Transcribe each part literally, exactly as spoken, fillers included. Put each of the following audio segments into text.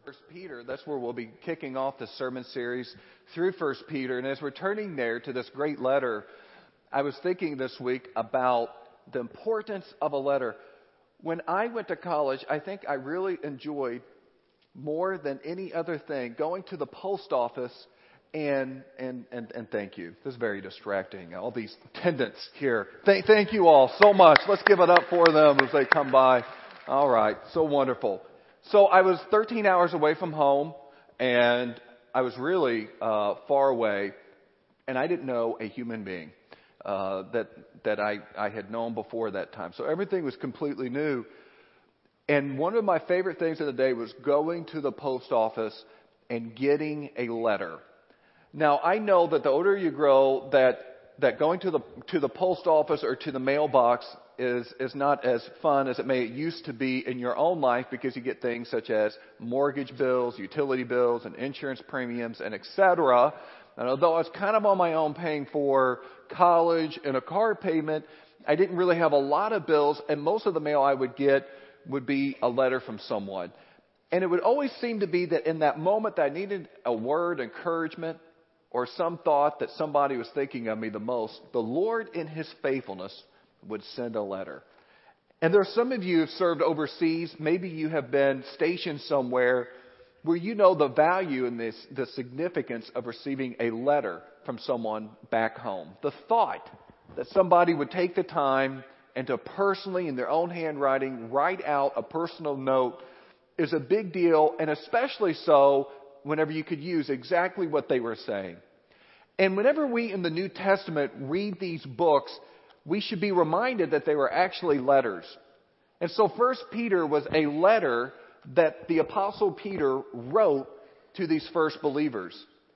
First Peter. That's where we'll be kicking off the sermon series through First Peter. And as we're turning there to this great letter, I was thinking this week about the importance of a letter. When I went to college, I think I really enjoyed more than any other thing going to the post office and and and, and thank you. This is very distracting. All these attendants here. Thank, thank you all so much. Let's give it up for them as they come by. All right, so wonderful. So I was thirteen hours away from home, and I was really uh, far away, and I didn't know a human being uh, that that I, I had known before that time. So everything was completely new. And one of my favorite things of the day was going to the post office and getting a letter. Now, I know that the older you grow, that that going to the to the post office or to the mailbox is is not as fun as it may it used to be in your own life, because you get things such as mortgage bills, utility bills, and insurance premiums, and et cetera. And although I was kind of on my own paying for college and a car payment, I didn't really have a lot of bills, and most of the mail I would get would be a letter from someone. And it would always seem to be that in that moment that I needed a word, encouragement, or some thought that somebody was thinking of me the most, the Lord in His faithfulness would send a letter. And there are some of you who have served overseas. Maybe you have been stationed somewhere where you know the value and this, the significance of receiving a letter from someone back home. The thought that somebody would take the time and to personally, in their own handwriting, write out a personal note is a big deal, and especially so whenever you could use exactly what they were saying. And whenever we in the New Testament read these books, we should be reminded that they were actually letters. And so First Peter was a letter that the Apostle Peter wrote to these first believers.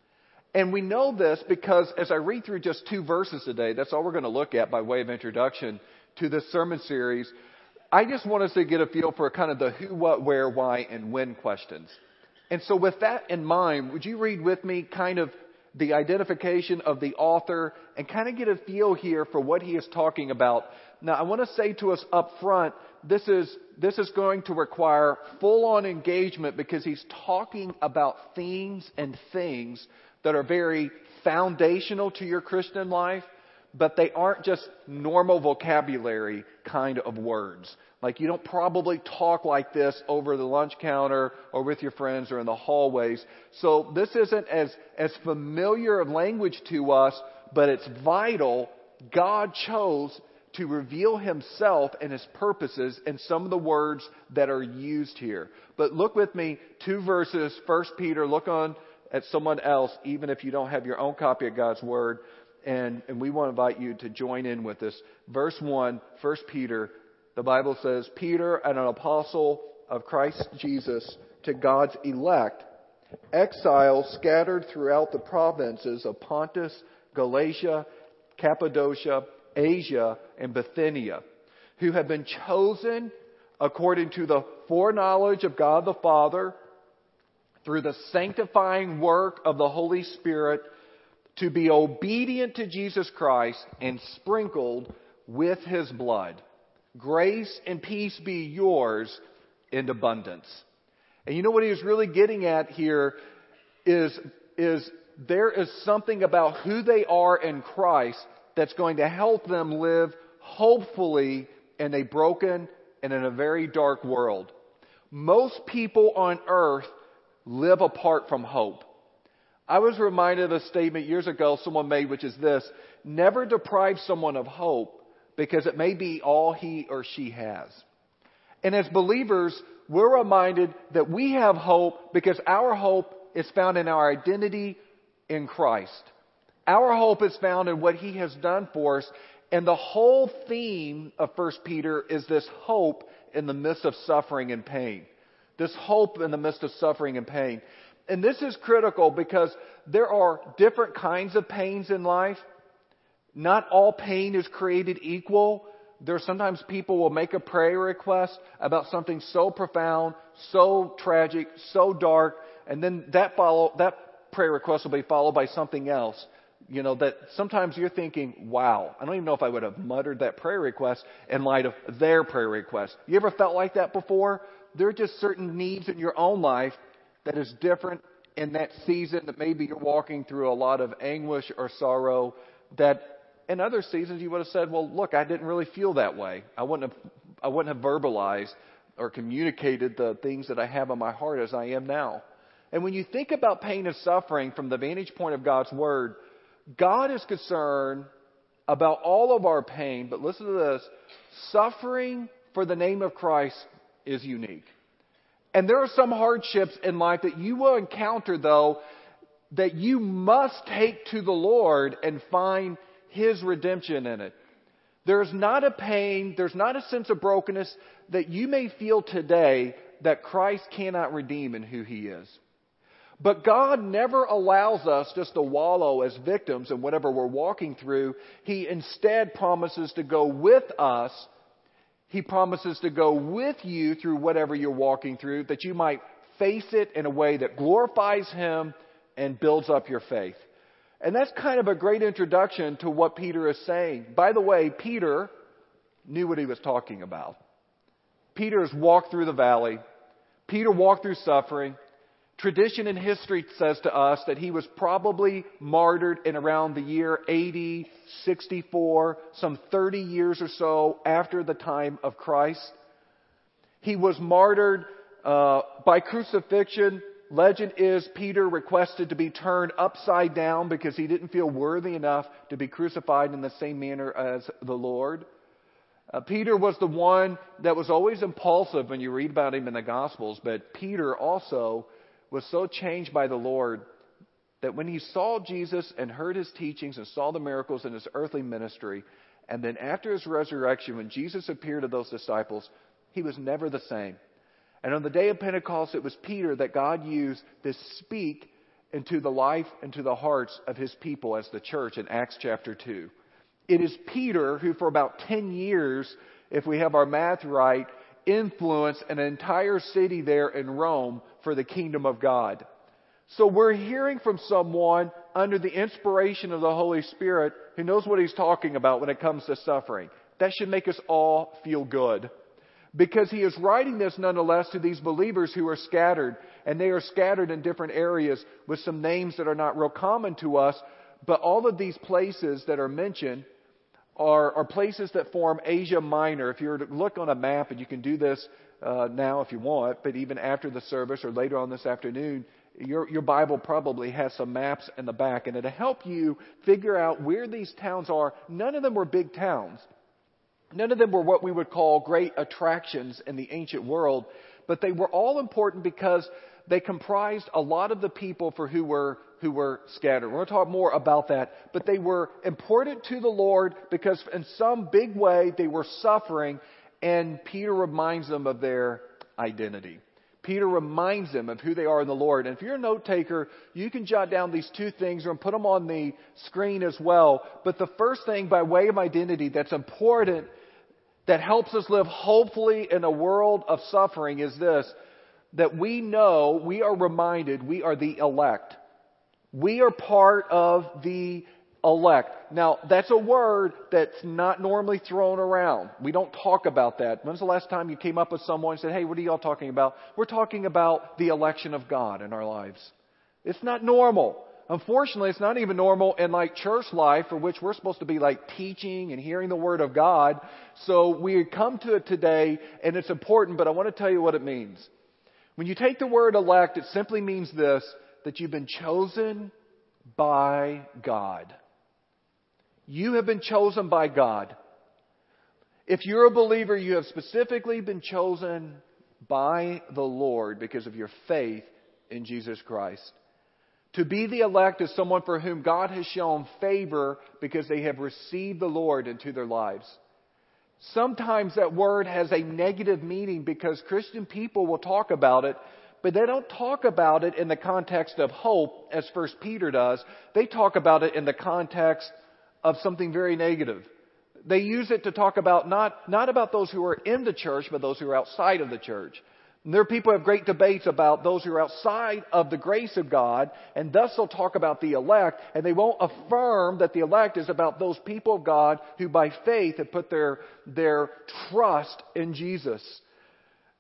And we know this because as I read through just two verses today, that's all we're going to look at by way of introduction to this sermon series. I just want us to get a feel for kind of the who, what, where, why, and when questions. And so with that in mind, would you read with me kind of the identification of the author and kind of get a feel here for what he is talking about. Now, I want to say to us up front, this is this is going to require full-on engagement, because he's talking about themes and things that are very foundational to your Christian life, but they aren't just normal vocabulary kind of words. Like, you don't probably talk like this over the lunch counter or with your friends or in the hallways. So this isn't as, as familiar of language to us, but it's vital. God chose to reveal Himself and His purposes in some of the words that are used here. But look with me, two verses, First Peter, look on at someone else, even if you don't have your own copy of God's Word. And, and we want to invite you to join in with us. Verse one, First Peter, the Bible says, Peter, an apostle of Christ Jesus, to God's elect, exiles scattered throughout the provinces of Pontus, Galatia, Cappadocia, Asia, and Bithynia, who have been chosen according to the foreknowledge of God the Father, through the sanctifying work of the Holy Spirit, to be obedient to Jesus Christ and sprinkled with His blood. Grace and peace be yours in abundance. And you know what he was really getting at here is, is there is something about who they are in Christ that's going to help them live, hopefully, in a broken and in a very dark world. Most people on earth live apart from hope. I was reminded of a statement years ago someone made, which is this: never deprive someone of hope, because it may be all he or she has. And as believers, we're reminded that we have hope because our hope is found in our identity in Christ. Our hope is found in what He has done for us. And the whole theme of First Peter is this hope in the midst of suffering and pain. This hope in the midst of suffering and pain. And this is critical because there are different kinds of pains in life. Not all pain is created equal. There are sometimes people will make a prayer request about something so profound, so tragic, so dark, and then that follow that prayer request will be followed by something else. You know, that sometimes you're thinking, wow, I don't even know if I would have muttered that prayer request in light of their prayer request. You ever felt like that before? There are just certain needs in your own life that is different in that season, that maybe you're walking through a lot of anguish or sorrow, that in other seasons you would have said, well, look, I didn't really feel that way. I wouldn't have, I wouldn't have verbalized or communicated the things that I have in my heart as I am now. And when you think about pain and suffering from the vantage point of God's Word, God is concerned about all of our pain, but listen to this, suffering for the name of Christ is unique. And there are some hardships in life that you will encounter, though, that you must take to the Lord and find His redemption in it. There's not a pain, there's not a sense of brokenness that you may feel today that Christ cannot redeem in who He is. But God never allows us just to wallow as victims in whatever we're walking through. He instead promises to go with us. He promises to go with you through whatever you're walking through, that you might face it in a way that glorifies Him and builds up your faith. And that's kind of a great introduction to what Peter is saying. By the way, Peter knew what he was talking about. Peter has walked through the valley. Peter walked through suffering. Tradition and history says to us that he was probably martyred in around the year A D sixty-four, some thirty years or so after the time of Christ. He was martyred uh, by crucifixion. Legend is Peter requested to be turned upside down because he didn't feel worthy enough to be crucified in the same manner as the Lord. Uh, Peter was the one that was always impulsive when you read about him in the Gospels, but Peter also was so changed by the Lord that when he saw Jesus and heard His teachings and saw the miracles in His earthly ministry, and then after His resurrection, when Jesus appeared to those disciples, he was never the same. And on the day of Pentecost, it was Peter that God used to speak into the life and to the hearts of His people as the church in Acts chapter two. It is Peter who for about ten years, if we have our math right, influenced an entire city there in Rome for the kingdom of God. So we're hearing from someone under the inspiration of the Holy Spirit who knows what he's talking about when it comes to suffering. That should make us all feel good. Because he is writing this nonetheless to these believers who are scattered. And they are scattered in different areas with some names that are not real common to us. But all of these places that are mentioned are, are places that form Asia Minor. If you were to look on a map, and you can do this uh, now if you want, but even after the service or later on this afternoon, your, your Bible probably has some maps in the back. And it'll help you figure out where these towns are. None of them were big towns. None of them were what we would call great attractions in the ancient world, but they were all important because they comprised a lot of the people for who were who were scattered. We're going to talk more about that, but they were important to the Lord because in some big way they were suffering, and Peter reminds them of their identity. Peter reminds them of who they are in the Lord. And if you're a note taker, you can jot down these two things and put them on the screen as well. But the first thing by way of identity that's important, that helps us live hopefully in a world of suffering, is this: that we know, we are reminded, we are the elect. We are part of the elect. Now, that's a word that's not normally thrown around. We don't talk about that. When's the last time you came up with someone and said, hey, what are y'all talking about? We're talking about the election of God in our lives. It's not normal. Unfortunately, it's not even normal in like church life, for which we're supposed to be like teaching and hearing the Word of God. So we come to it today, and it's important, but I want to tell you what it means. When you take the word elect, it simply means this: that you've been chosen by God. You have been chosen by God. If you're a believer, you have specifically been chosen by the Lord because of your faith in Jesus Christ. To be the elect is someone for whom God has shown favor because they have received the Lord into their lives. Sometimes that word has a negative meaning because Christian people will talk about it, but they don't talk about it in the context of hope as First Peter does. They talk about it in the context of something very negative. They use it to talk about not, not about those who are in the church, but those who are outside of the church. And there are people who have great debates about those who are outside of the grace of God, and thus they'll talk about the elect, and they won't affirm that the elect is about those people of God who by faith have put their, their trust in Jesus.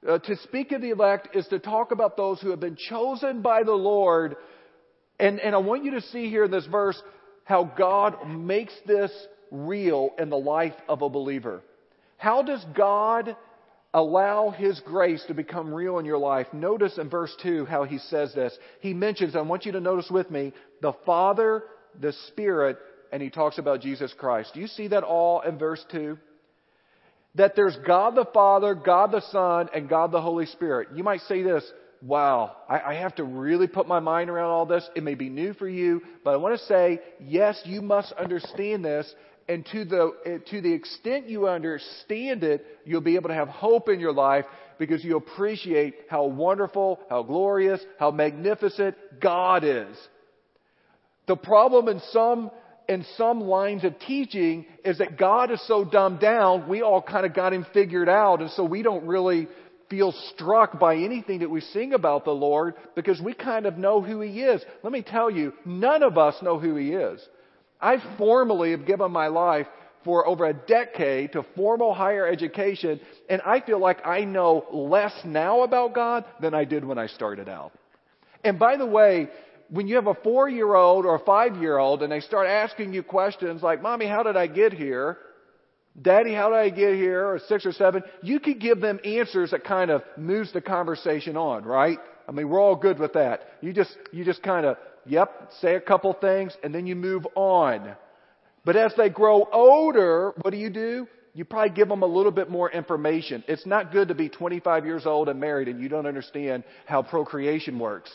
Uh, to speak of the elect is to talk about those who have been chosen by the Lord. And, and I want you to see here in this verse how God makes this real in the life of a believer. How does God allow His grace to become real in your life? Notice in verse two how He says this. He mentions, I want you to notice with me, the Father, the Spirit, and He talks about Jesus Christ. Do you see that all in verse two? That there's God the Father, God the Son, and God the Holy Spirit. You might say this, wow, I, I have to really put my mind around all this. It may be new for you, but I want to say, yes, you must understand this. And to the, to the extent you understand it, you'll be able to have hope in your life because you appreciate how wonderful, how glorious, how magnificent God is. The problem in some in some lines of teaching is that God is so dumbed down, we all kind of got Him figured out, and so we don't really feel struck by anything that we sing about the Lord because we kind of know who He is. Let me tell you, none of us know who He is. I formally have given my life for over a decade to formal higher education, and I feel like I know less now about God than I did when I started out. And by the way, when you have a four-year-old or a five-year-old and they start asking you questions like, Mommy, how did I get here? Daddy, how did I get here? Or six or seven, you could give them answers that kind of moves the conversation on, right? I mean, we're all good with that. You just, you just kind of, yep, say a couple things and then you move on. But as they grow older, what do you do? You probably give them a little bit more information. It's not good to be twenty-five years old and married and you don't understand how procreation works.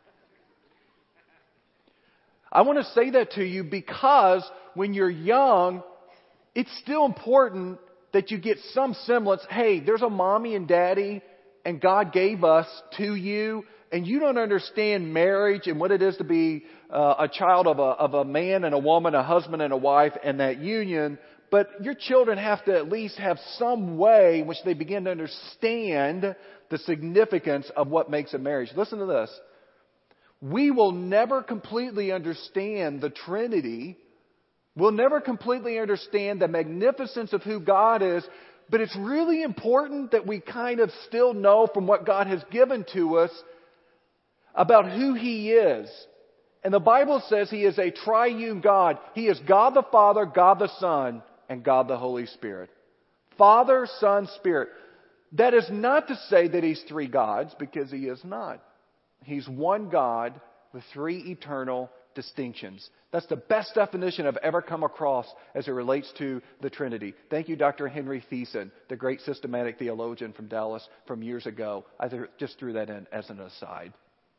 I want to say that to you because when you're young, it's still important that you get some semblance. Hey, there's a mommy and daddy and God gave us to you, and you don't understand marriage and what it is to be uh, a child of a, of a man and a woman, a husband and a wife, and that union. But your children have to at least have some way in which they begin to understand the significance of what makes a marriage. Listen to this. We will never completely understand the Trinity. We'll never completely understand the magnificence of who God is. But it's really important that we kind of still know from what God has given to us about who He is. And the Bible says He is a triune God. He is God the Father, God the Son, and God the Holy Spirit. Father, Son, Spirit. That is not to say that He's three gods, because He is not. He's one God with three eternal distinctions. That's the best definition I've ever come across as it relates to the Trinity. Thank you, Doctor Henry Thiessen, the great systematic theologian from Dallas from years ago. I just threw that in as an aside.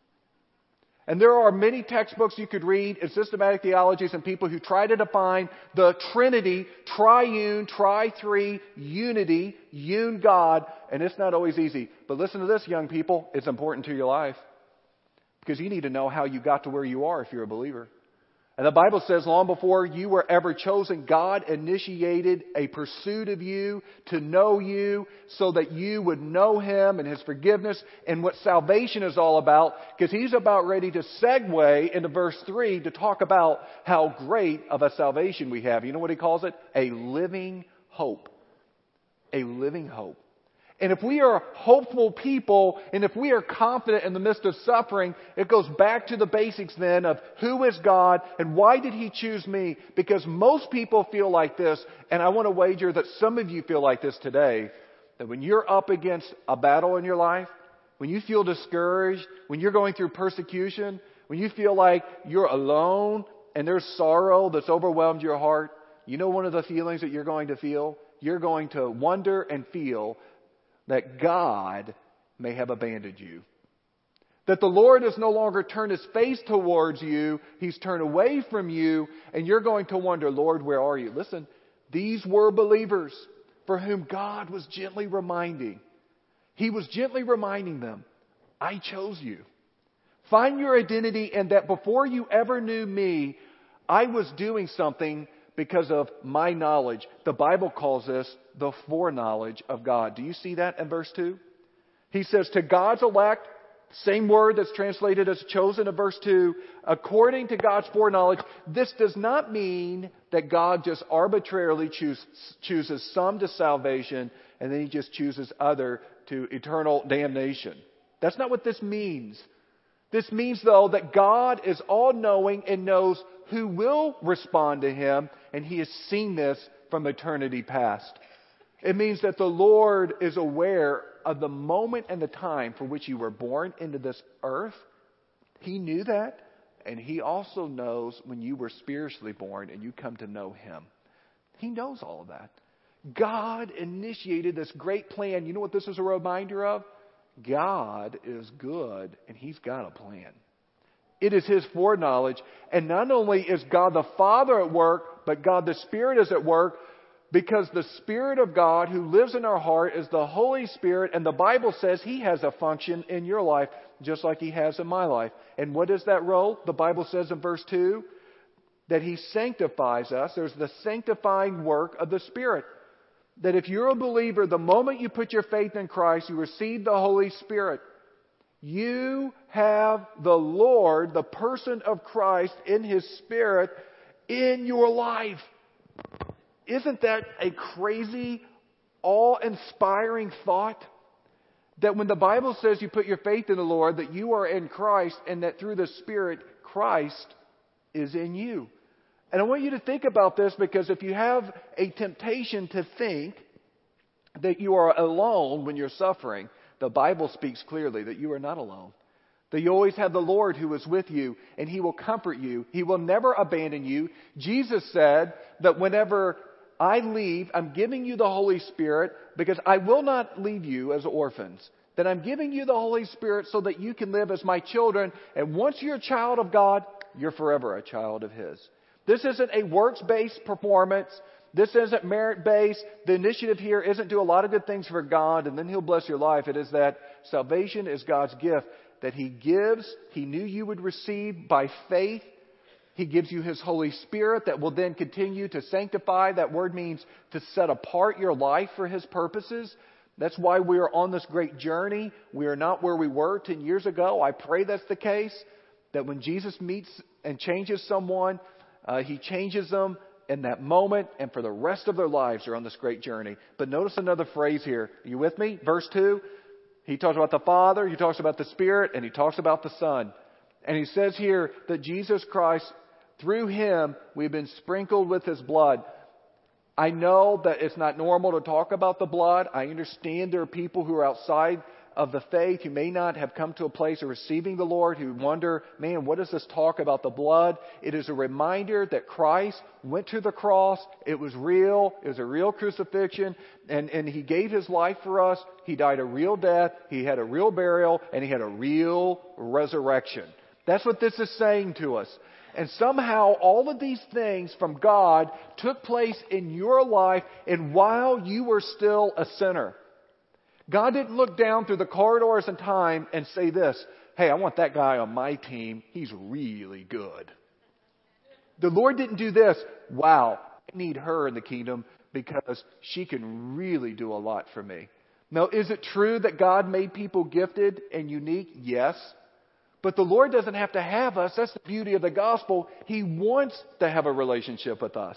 And there are many textbooks you could read in systematic theologies and people who try to define the Trinity, triune, tri-three, unity, un God, and it's not always easy. But listen to this, young people, it's important to your life. Because you need to know how you got to where you are if you're a believer. And the Bible says long before you were ever chosen, God initiated a pursuit of you to know you so that you would know Him and His forgiveness and what salvation is all about. Because He's about ready to segue into verse three to talk about how great of a salvation we have. You know what He calls it? A living hope. A living hope. And if we are hopeful people, and if we are confident in the midst of suffering, it goes back to the basics then of who is God and why did He choose me? Because most people feel like this, and I want to wager that some of you feel like this today, that when you're up against a battle in your life, when you feel discouraged, when you're going through persecution, when you feel like you're alone and there's sorrow that's overwhelmed your heart, you know one of the feelings that you're going to feel? You're going to wonder and feel that God may have abandoned you. That the Lord has no longer turned His face towards you. He's turned away from you. And you're going to wonder, Lord, where are you? Listen, these were believers for whom God was gently reminding. He was gently reminding them, I chose you. Find your identity in that before you ever knew me, I was doing something because of my knowledge. The Bible calls this the foreknowledge of God. Do you see that in verse two? He says, to God's elect, same word that's translated as chosen in verse two, according to God's foreknowledge. This does not mean that God just arbitrarily choose, chooses some to salvation and then He just chooses other to eternal damnation. That's not what this means. This means, though, that God is all-knowing and knows who will respond to Him, and He has seen this from eternity past. It means that the Lord is aware of the moment and the time for which you were born into this earth. He knew that, and He also knows when you were spiritually born and you come to know Him. He knows all of that. God initiated this great plan. You know what this is a reminder of? God is good, and He's got a plan. It is His foreknowledge. And not only is God the Father at work, but God the Spirit is at work, because the Spirit of God who lives in our heart is the Holy Spirit, and the Bible says He has a function in your life just like He has in my life. And what is that role? The Bible says in verse two that He sanctifies us. There's the sanctifying work of the Spirit. That if you're a believer, the moment you put your faith in Christ, you receive the Holy Spirit. You have the Lord, the person of Christ, in His Spirit in your life. Isn't that a crazy, awe-inspiring thought? That when the Bible says you put your faith in the Lord, that you are in Christ, and that through the Spirit, Christ is in you. And I want you to think about this, because if you have a temptation to think that you are alone when you're suffering, the Bible speaks clearly that you are not alone. That you always have the Lord who is with you, and He will comfort you. He will never abandon you. Jesus said that whenever I leave, I'm giving you the Holy Spirit because I will not leave you as orphans. That I'm giving you the Holy Spirit so that you can live as my children. And once you're a child of God, you're forever a child of His. This isn't a works-based performance. This isn't merit-based. The initiative here isn't do a lot of good things for God and then He'll bless your life. It is that salvation is God's gift that He gives. He knew you would receive by faith. He gives you His Holy Spirit that will then continue to sanctify. That word means to set apart your life for His purposes. That's why we are on this great journey. We are not where we were ten years ago. I pray that's the case. That when Jesus meets and changes someone, Uh, he changes them in that moment, and for the rest of their lives they're on this great journey. But notice another phrase here. Are you with me? Verse two, he talks about the Father, he talks about the Spirit, and he talks about the Son. And he says here that Jesus Christ, through Him, we've been sprinkled with His blood. I know that it's not normal to talk about the blood. I understand there are people who are outside of the faith who may not have come to a place of receiving the Lord, who wonder, man, what does this talk about the blood? It is a reminder that Christ went to the cross. It was real. It was a real crucifixion. And, and He gave His life for us. He died a real death. He had a real burial. And He had a real resurrection. That's what this is saying to us. And somehow all of these things from God took place in your life, and while you were still a sinner. God didn't look down through the corridors of time and say this, hey, I want that guy on my team. He's really good. The Lord didn't do this. Wow, I need her in the kingdom because she can really do a lot for me. Now, is it true that God made people gifted and unique? Yes. But the Lord doesn't have to have us. That's the beauty of the gospel. He wants to have a relationship with us.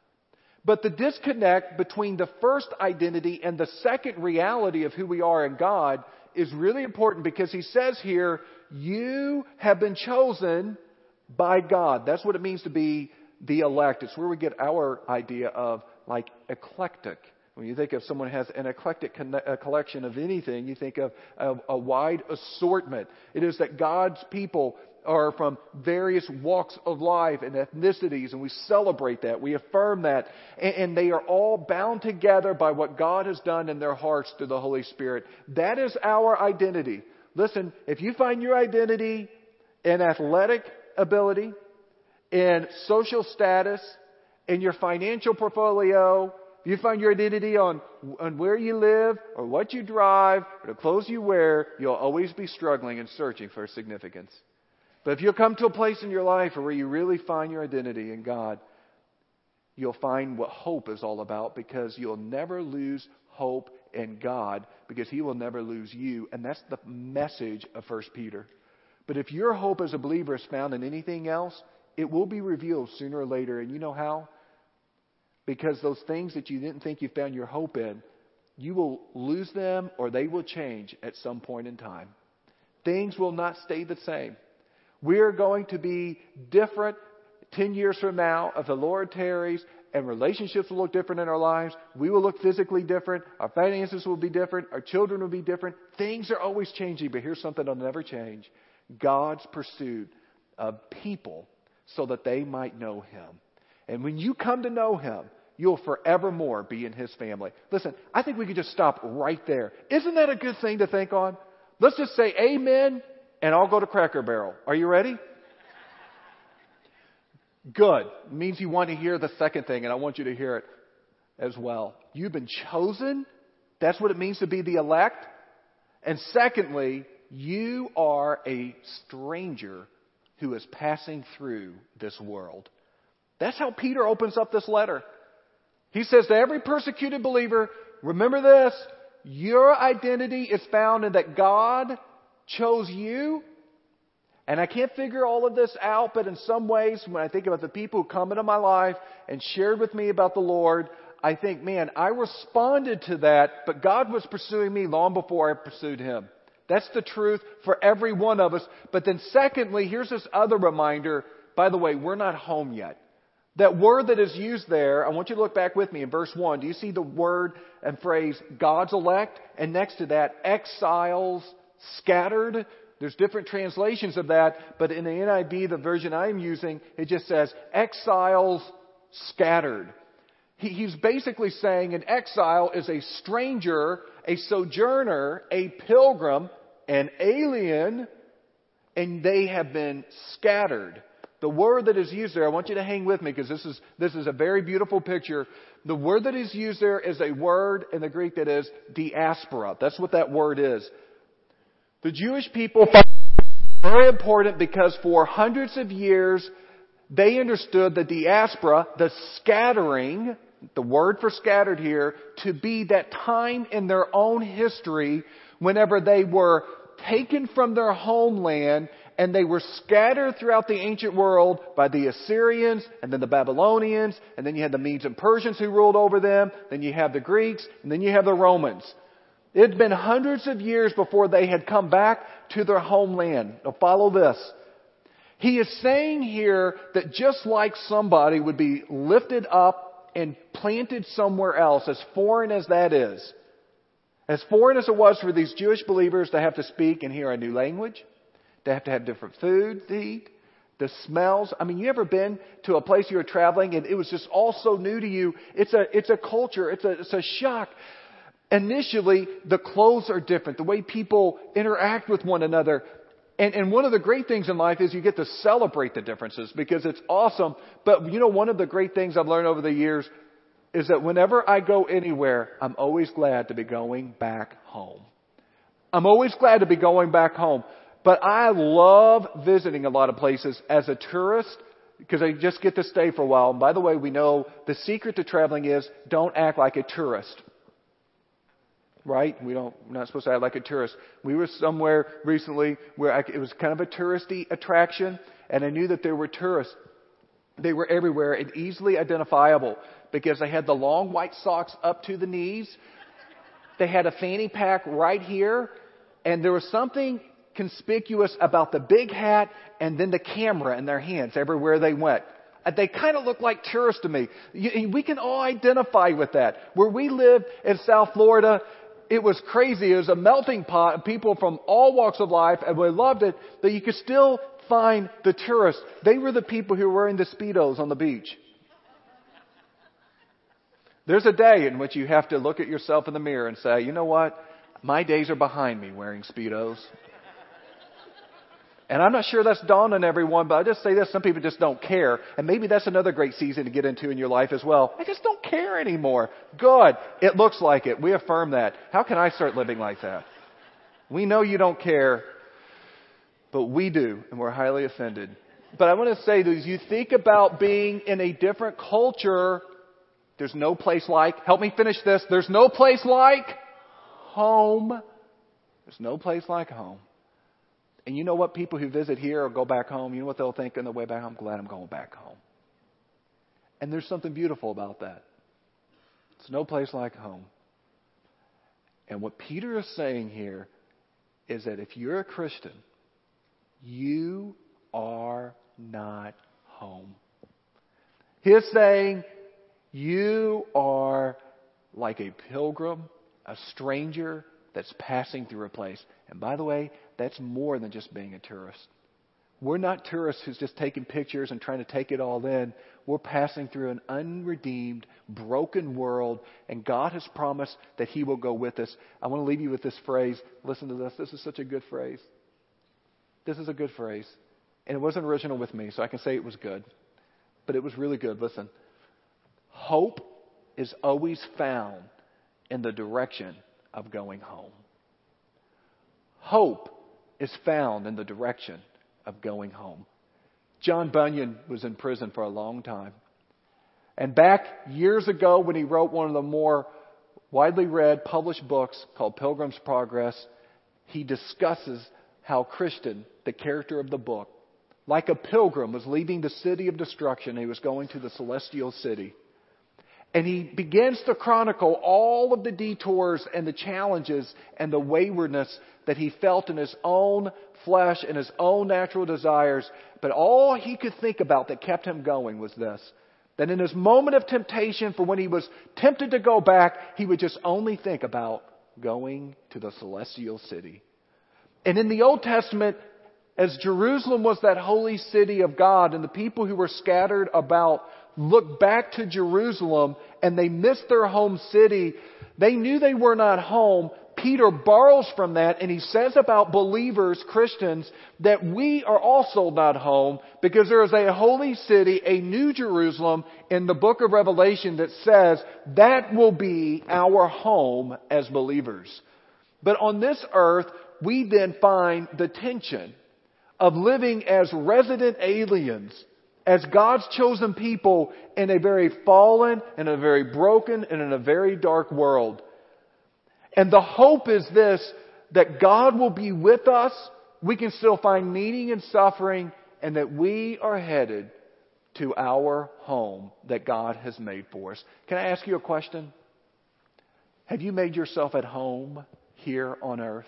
But the disconnect between the first identity and the second reality of who we are in God is really important, because He says here, you have been chosen by God. That's what it means to be the elect. It's where we get our idea of like eclectic. When you think of someone who has an eclectic collection of anything, you think of a, a wide assortment. It is that God's people are from various walks of life and ethnicities, and we celebrate that. We affirm that. And, and they are all bound together by what God has done in their hearts through the Holy Spirit. That is our identity. Listen, if you find your identity in athletic ability, in social status, in your financial portfolio, if you find your identity on, on where you live or what you drive or the clothes you wear, you'll always be struggling and searching for significance. But if you'll come to a place in your life where you really find your identity in God, you'll find what hope is all about, because you'll never lose hope in God, because He will never lose you. And that's the message of First Peter. But if your hope as a believer is found in anything else, it will be revealed sooner or later. And you know how? Because those things that you didn't think you found your hope in, You will lose them or they will change at some point in time. Things will not stay the same. We're going to be different ten years from now if the Lord tarries, and relationships will look different in our lives. We will look physically different. Our finances will be different. Our children will be different. Things are always changing, but here's something that'll never change. God's pursuit of people so that they might know Him. And when you come to know Him, you'll forevermore be in His family. Listen, I think we could just stop right there. Isn't that a good thing to think on? Let's just say amen, and I'll go to Cracker Barrel. Are you ready? Good. It means you want to hear the second thing, and I want you to hear it as well. You've been chosen. That's what it means to be the elect. And secondly, you are a stranger who is passing through this world. That's how Peter opens up this letter. He says to every persecuted believer, remember this, your identity is found in that God chose you. And I can't figure all of this out, but in some ways, when I think about the people who come into my life and shared with me about the Lord, I think, man, I responded to that, but God was pursuing me long before I pursued Him. That's the truth for every one of us. But then secondly, here's this other reminder. By the way, we're not home yet. That word that is used there, I want you to look back with me in verse one. Do you see the word and phrase, God's elect? And next to that, exiles scattered. There's different translations of that, but in the N I V, the version I'm using, it just says exiles scattered. He, he's basically saying an exile is a stranger, a sojourner, a pilgrim, an alien, and they have been scattered. The word that is used there, I want you to hang with me because this is, this is a very beautiful picture. The word that is used there is a word in the Greek that is diaspora. That's what that word is. The Jewish people find it very important because for hundreds of years they understood the diaspora, the scattering, the word for scattered here, to be that time in their own history whenever they were taken from their homeland and they were scattered throughout the ancient world by the Assyrians and then the Babylonians, and then you had the Medes and Persians who ruled over them, then you have the Greeks, and then you have the Romans. It had been hundreds of years before they had come back to their homeland. Now follow this. He is saying here that just like somebody would be lifted up and planted somewhere else, as foreign as that is, as foreign as it was for these Jewish believers to have to speak and hear a new language, to have to have different food to eat, the smells. I mean, you ever been to a place you were traveling and it was just all so new to you? It's a, it's a culture. It's a, it's a shock. Initially, the clothes are different. The way people interact with one another. And, and one of the great things in life is you get to celebrate the differences because it's awesome. But you know, one of the great things I've learned over the years is that whenever I go anywhere, I'm always glad to be going back home. I'm always glad to be going back home. But I love visiting a lot of places as a tourist because I just get to stay for a while. And by the way, we know the secret to traveling is don't act like a tourist. Right? We don't, we're not supposed to act like a tourist. We were somewhere recently where I, it was kind of a touristy attraction, and I knew that there were tourists. They were everywhere and easily identifiable because they had the long white socks up to the knees. They had a fanny pack right here, and there was something conspicuous about the big hat and then the camera in their hands everywhere they went. They kind of look like tourists to me. We can all identify with that. Where we lived in South Florida, it was crazy. It was a melting pot of people from all walks of life, and we loved it, but you could still find the tourists. They were the people who were wearing the Speedos on the beach. There's a day in which you have to look at yourself in the mirror and say, you know what? My days are behind me wearing Speedos. And I'm not sure that's dawned on everyone, but I just say this, some people just don't care. And maybe that's another great season to get into in your life as well. I just don't care anymore. Good. It looks like it. We affirm that. How can I start living like that? We know you don't care, but we do, and we're highly offended. But I want to say that as you think about being in a different culture, there's no place like, help me finish this, there's no place like home. There's no place like home. And you know what? People who visit here or go back home, you know what they'll think on the way back? I'm glad I'm going back home. And there's something beautiful about that. It's no place like home. And what Peter is saying here is that if you're a Christian, you are not home. He is saying you are like a pilgrim, a stranger that's passing through a place. And by the way, that's more than just being a tourist. We're not tourists who's just taking pictures and trying to take it all in. We're passing through an unredeemed, broken world, and God has promised that He will go with us. I want to leave you with this phrase. Listen to this. This is such a good phrase. This is a good phrase. And it wasn't original with me, so I can say it was good. But it was really good. Listen. Hope is always found in the direction of going home. Hope is found in the direction of going home. John Bunyan was in prison for a long time. And back years ago when he wrote one of the more widely read published books called Pilgrim's Progress, he discusses how Christian, the character of the book, like a pilgrim, was leaving the city of destruction. He was going to the celestial city. And he begins to chronicle all of the detours and the challenges and the waywardness that he felt in his own flesh and his own natural desires. But all he could think about that kept him going was this: that in his moment of temptation, for when he was tempted to go back, he would just only think about going to the celestial city. And in the Old Testament, as Jerusalem was that holy city of God, and the people who were scattered about looked back to Jerusalem and they missed their home city, they knew they were not home. Peter borrows from that and he says about believers, Christians, that we are also not home because there is a holy city, a new Jerusalem in the book of Revelation that says that will be our home as believers. But on this earth, we then find the tension of living as resident aliens, as God's chosen people in a very fallen and a very broken and in a very dark world. And the hope is this, that God will be with us. We can still find meaning in suffering, and that we are headed to our home that God has made for us. Can I ask you a question? Have you made yourself at home here on earth?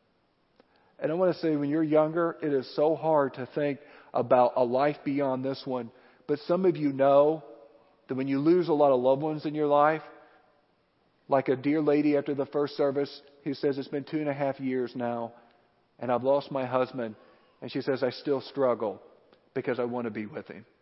And I want to say, when you're younger, it is so hard to think about a life beyond this one. But some of you know that when you lose a lot of loved ones in your life, like a dear lady after the first service who says, it's been two and a half years now, and I've lost my husband. And she says, I still struggle because I want to be with him.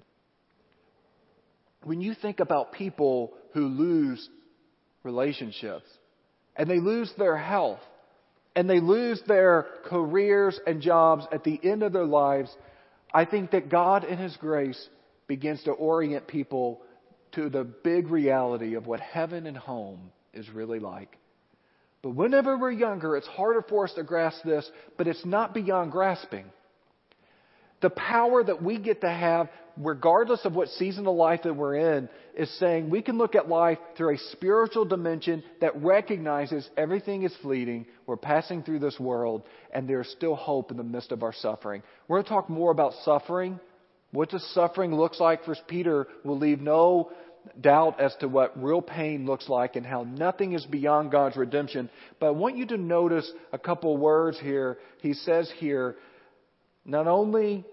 When you think about people who lose relationships, and they lose their health, and they lose their careers and jobs at the end of their lives, I think that God in His grace begins to orient people to the big reality of what heaven and home is really like. But whenever we're younger, it's harder for us to grasp this, but it's not beyond grasping. The power that we get to have, regardless of what season of life that we're in, is saying we can look at life through a spiritual dimension that recognizes everything is fleeting. We're passing through this world, and there's still hope in the midst of our suffering. We're going to talk more about suffering. What does suffering look like? First Peter will leave no doubt as to what real pain looks like and how nothing is beyond God's redemption. But I want you to notice a couple words here. He says here, not only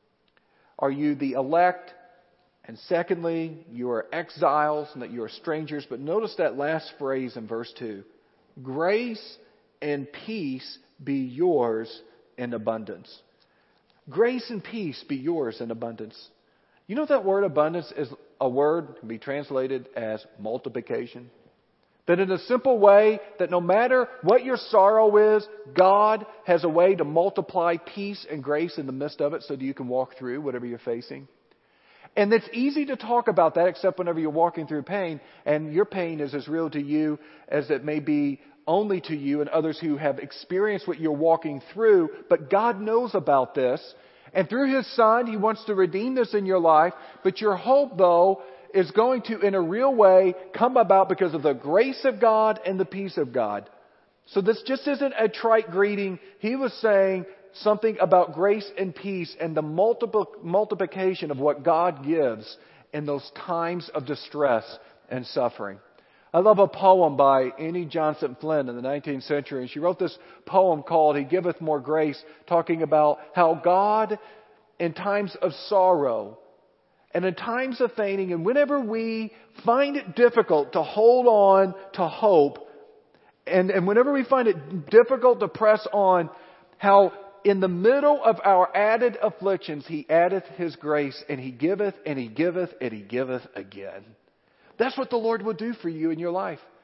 are you the elect, and secondly, you are exiles and that you are strangers. But notice that last phrase in verse two. Grace and peace be yours in abundance. Grace and peace be yours in abundance. You know that word abundance is a word that can be translated as multiplication. That in a simple way, that no matter what your sorrow is, God has a way to multiply peace and grace in the midst of it so that you can walk through whatever you're facing. And it's easy to talk about that except whenever you're walking through pain, and your pain is as real to you as it may be only to you and others who have experienced what you're walking through. But God knows about this. And through His Son, He wants to redeem this in your life. But your hope, though, is going to, in a real way, come about because of the grace of God and the peace of God. So this just isn't a trite greeting. He was saying something about grace and peace and the multiple, multiplication of what God gives in those times of distress and suffering. I love a poem by Annie Johnson Flynn in the nineteenth century. And she wrote this poem called He Giveth More Grace, talking about how God, in times of sorrow and in times of fainting, and whenever we find it difficult to hold on to hope, and, and whenever we find it difficult to press on, how in the middle of our added afflictions, He addeth His grace, and He giveth, and He giveth, and He giveth again. That's what the Lord will do for you in your life.